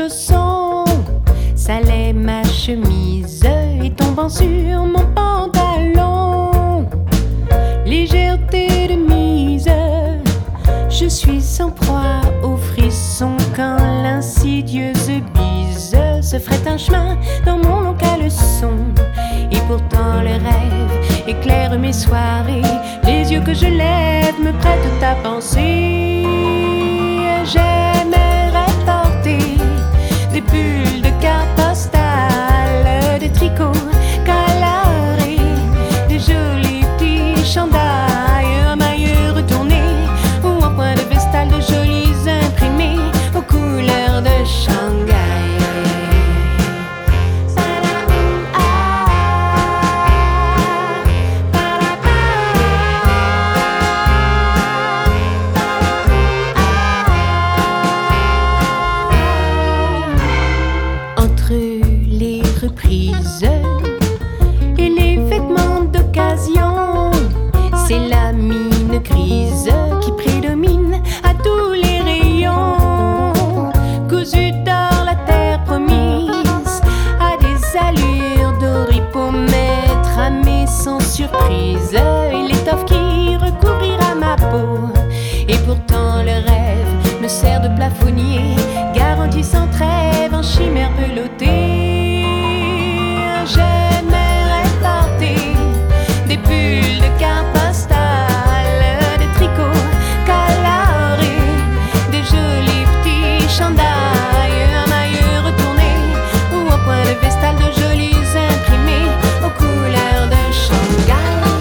chaussons, salait ma chemise et tombant sur mon pantalon. Légèreté de mise, je suis sans proie aux frissons quand l'insidieuse bise se ferait un chemin dans mon long caleçon. Et pourtant le rêve éclaire mes soirées, les yeux que je lève me prêtent à penser. J'aimerais porter des bulles de cartes postales, des tricots colorés, des jolis petits chandails, un maillot retourné ou un point de vestale de jolis imprimés aux couleurs de Shanghai. Et les vêtements d'occasion, c'est la mine grise qui prédomine à tous les rayons. Cousu d'or la terre promise a des allures d'oripomètre tramée sans surprise, et l'étoffe qui recouvrira ma peau. Et pourtant le rêve me sert de plafonnier, garantie sans trêve, en chimère peloté. J'aimerais porter des bulles de cartes postales, des tricots colorés, des jolis petits chandails, un maillot retourné ou un point de vestale de jolis imprimés aux couleurs de Shanghai.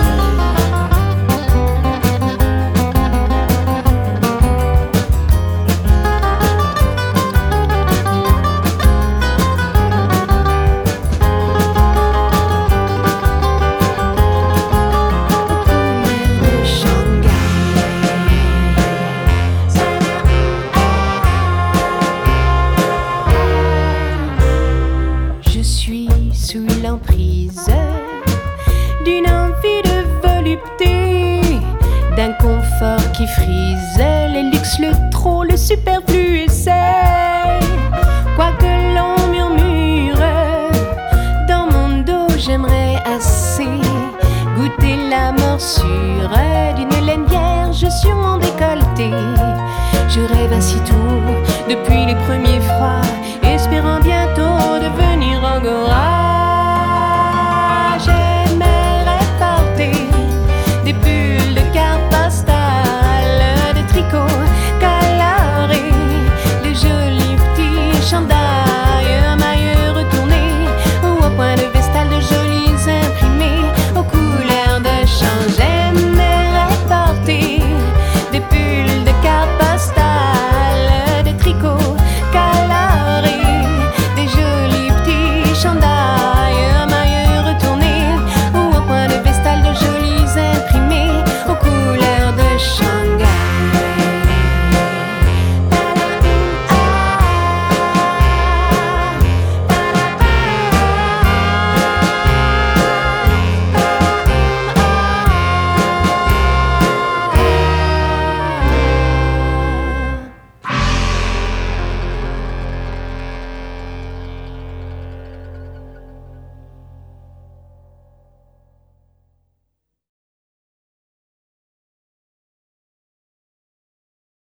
Sous l'emprise d'une envie de volupté, d'un confort qui frise les luxes, le trop, le superflu et c'est quoi que l'on murmure dans mon dos, j'aimerais assez goûter la morsure d'une laine vierge sur mon décolleté. Je rêve ainsi tout depuis les premiers